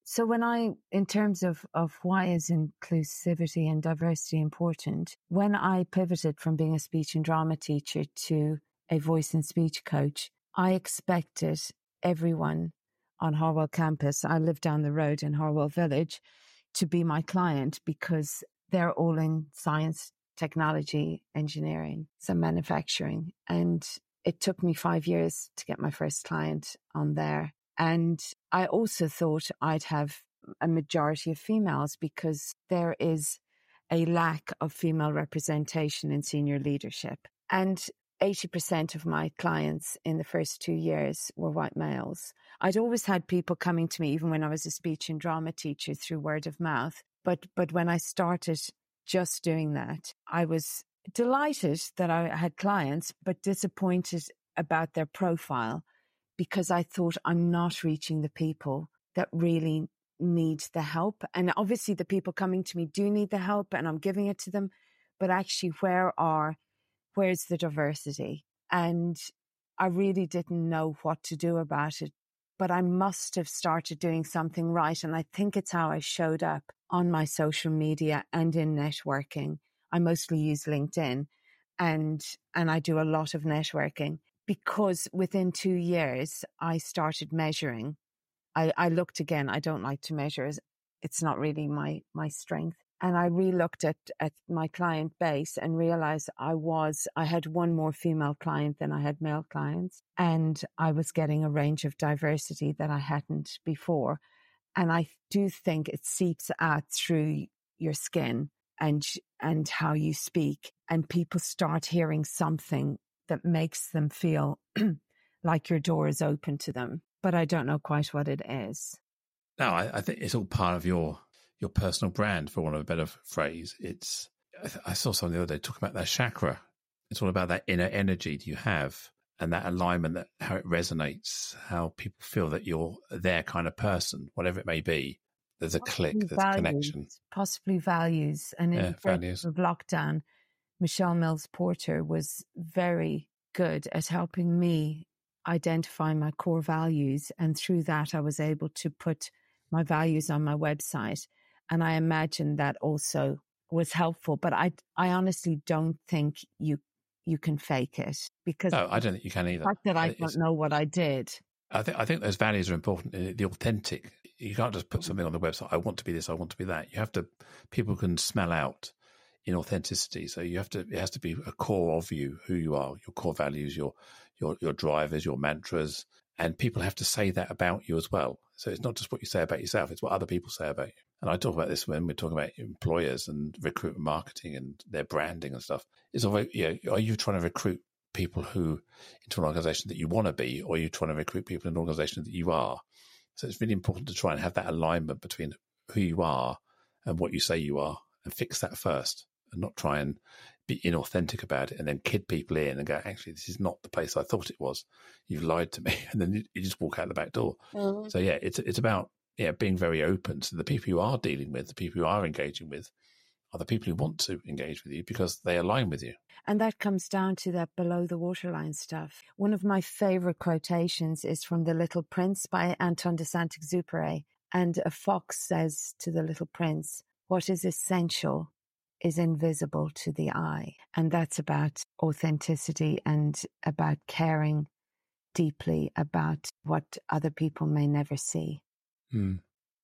So when I, in terms of, of why is inclusivity and diversity important, when I pivoted from being a speech and drama teacher to a voice and speech coach, I expected everyone on Harwell campus, I live down the road in Harwell Village, to be my client because they're all in science, technology, engineering, some manufacturing. And it took me five years to get my first client on there. And I also thought I'd have a majority of females because there is a lack of female representation in senior leadership. And eighty percent of my clients in the first two years were white males. I'd always had people coming to me, even when I was a speech and drama teacher, through word of mouth. But, but when I started just doing that, I was delighted that I had clients, but disappointed about their profile, because I thought I'm not reaching the people that really need the help. And obviously the people coming to me do need the help and I'm giving it to them. But actually, where are, where's the diversity? And I really didn't know what to do about it. But I must have started doing something right. And I think it's how I showed up on my social media and in networking. I mostly use LinkedIn and, and I do a lot of networking. Because within two years, I started measuring. I, I looked again. I don't like to measure. It's not really my, my strength. And I re-looked at, at my client base and realized I was, I had one more female client than I had male clients. And I was getting a range of diversity that I hadn't before. And I do think it seeps out through your skin and, and how you speak. And people start hearing something that makes them feel like your door is open to them. But I don't know quite what it is. No, I, I think it's all part of your your personal brand, for want of a better phrase. It's I, th- I saw something the other day talking about that chakra. It's all about that inner energy that you have and that alignment, that how it resonates, how people feel that you're their kind of person, whatever it may be. There's a Possibly click, there's values, a connection. Possibly values. And in Yeah, the values. of lockdown, Michelle Mills Porter was very good at helping me identify my core values. And through that, I was able to put my values on my website. And I imagine that also was helpful. But I, I honestly don't think you you can fake it, because No, I don't think you can either. the fact that I It's, don't know what I did. I think I think those values are important. The authentic. You can't just put something on the website. I want to be this. I want to be that. You have to. People can smell out inauthenticity. So you have to. It has to be a core of you, who you are, your core values, your your your drivers, your mantras, and people have to say that about you as well. So it's not just what you say about yourself; it's what other people say about you. And I talk about this when we're talking about employers and recruitment marketing and their branding and stuff. It's all, you know, are you trying to recruit people who into an organization that you want to be, or are you trying to recruit people in an organization that you are? So it's really important to try and have that alignment between who you are and what you say you are, and fix that first, and not try and be inauthentic about it and then kid people in and go, actually, this is not the place I thought it was. You've lied to me. And then you, you just walk out the back door. Mm-hmm. So yeah, it's it's about yeah being very open to the people you are dealing with, the people you are engaging with, are the people who want to engage with you because they align with you. And that comes down to that below the waterline stuff. One of my favorite quotations is from The Little Prince by Anton de Saint-Exupéry. And a fox says to the little prince, what is essential is invisible to the eye. And that's about authenticity and about caring deeply about what other people may never see. Hmm.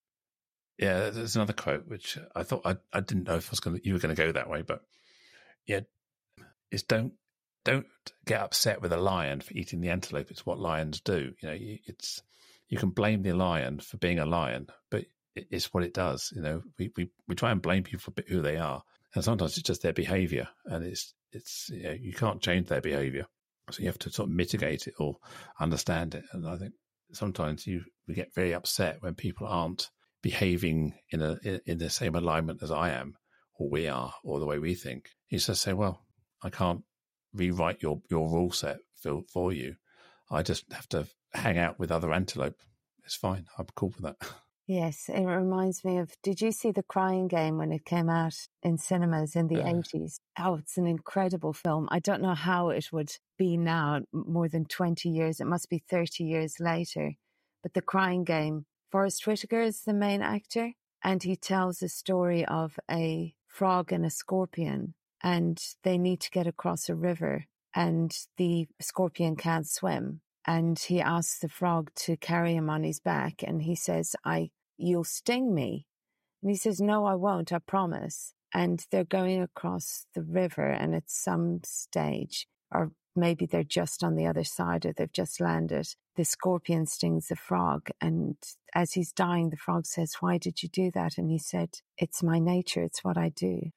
Yeah, there's another quote which I thought I, I didn't know if I was going to, you were going to go that way, but yeah, is don't don't get upset with a lion for eating the antelope. It's what lions do. You know, it's you can blame the lion for being a lion, but it's what it does. You know, we we, we try and blame people for who they are, and sometimes it's just their behaviour, and it's it's you know, you can't change their behaviour, so you have to sort of mitigate it or understand it. And I think sometimes you we get very upset when people aren't behaving in a in, in the same alignment as I am, or we are, or the way we think. You just say, well, I can't rewrite your, your rule set for, for you. I just have to hang out with other antelope. It's fine. I'm cool with that. Yes, it reminds me of, did you see The Crying Game when it came out in cinemas in the yeah. eighties? Oh, it's an incredible film. I don't know how it would be now, more than twenty years. It must be thirty years later. But The Crying Game Forrest Whitaker is the main actor, and he tells a story of a frog and a scorpion, and they need to get across a river, and the scorpion can't swim. And he asks the frog to carry him on his back, and he says, I, you'll sting me. And he says, no, I won't, I promise. And they're going across the river, and at some stage, or maybe they're just on the other side or they've just landed, the scorpion stings the frog. And as he's dying, the frog says, why did you do that? And he said, it's my nature. It's what I do.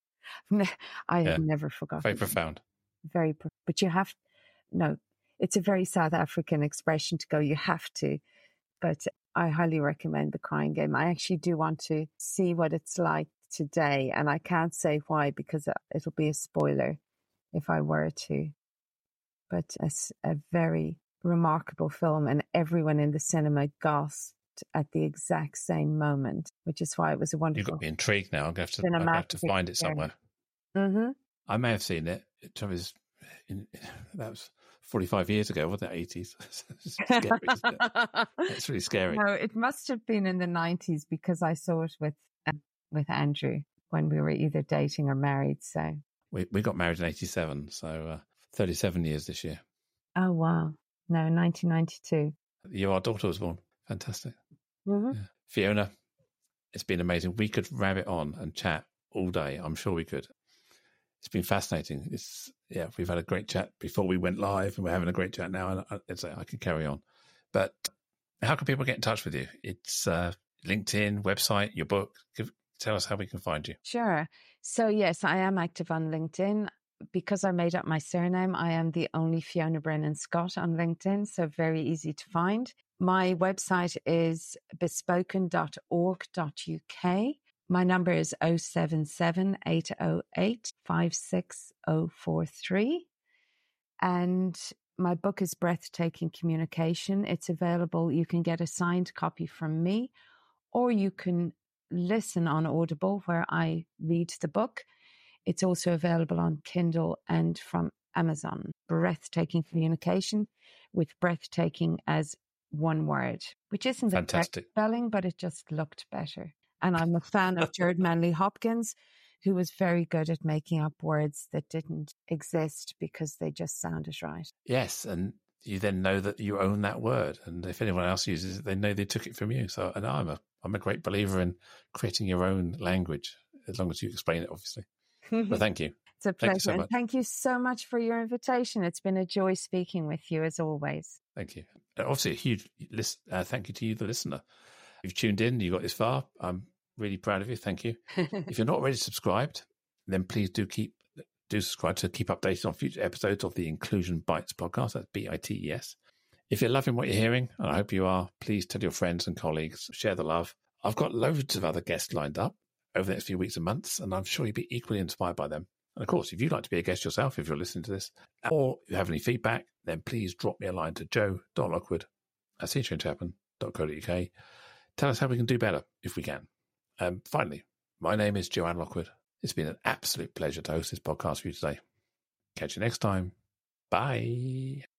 I have yeah. never forgotten. Very profound. Very, pro- but you have, no, it's a very South African expression to go, you have to. But I highly recommend The Crying Game. I actually do want to see what it's like today. And I can't say why, because it'll be a spoiler if I were to. But it's a very remarkable film, and everyone in the cinema gasped at the exact same moment, which is why it was a wonderful. You've got me intrigued now. I'm going to have to, I'm going to, have to find it somewhere. Mm-hmm. I may have seen it. It was in, that was forty-five years ago, wasn't it? eighties. It's scary, isn't it? It's really scary. No, it must have been in the nineties because I saw it with um, with Andrew when we were either dating or married. So we we got married in eighty-seven, so uh, thirty-seven years this year. Oh wow! No, nineteen ninety-two. The year our daughter was born. Fantastic. Mm-hmm. Yeah. Fiona, it's been amazing. We could rabbit on and chat all day. I'm sure we could. It's been fascinating. It's yeah, we've had a great chat before we went live, and we're having a great chat now. And I, it's, I can carry on. But how can people get in touch with you? It's uh, LinkedIn, website, your book. Give, tell us how we can find you. Sure. So yes, I am active on LinkedIn. Because I made up my surname, I am the only Fiona Brennan Scott on LinkedIn, so very easy to find. My website is bespoken dot org dot U K. My number is oh seven seven, eight oh eight, five six oh four three. And my book is Breathtaking Communication. It's available. You can get a signed copy from me, or you can listen on Audible where I read the book. It's also available on Kindle and from Amazon. Breathtaking Communication, with breathtaking as one word, which isn't fantastic spelling, but it just looked better. And I'm a fan of Jared Manley Hopkins, who was very good at making up words that didn't exist because they just sounded right. Yes, and you then know that you own that word, and if anyone else uses it, they know they took it from you. So, and I'm a I'm a great believer in creating your own language, as long as you explain it, obviously. But thank you. It's a pleasure. Thank you, so and thank you so much for your invitation. It's been a joy speaking with you, as always. Thank you. Obviously, a huge list, uh, thank you to you, the listener. You've tuned in, you got this far. I'm really proud of you. Thank you. If you're not already subscribed, then please do keep do subscribe to keep updated on future episodes of the Inclusion Bites podcast. That's B I T E S. If you're loving what you're hearing, and I hope you are, please tell your friends and colleagues, share the love. I've got loads of other guests lined up over the next few weeks and months, and I'm sure you'll be equally inspired by them. And of course, if you'd like to be a guest yourself, if you're listening to this, or if you have any feedback, then please drop me a line to joe dot lockwood at seatrain chapman dot co dot uk. Tell us how we can do better, if we can. Um, finally, my name is Joanne Lockwood. It's been an absolute pleasure to host this podcast for you today. Catch you next time. Bye.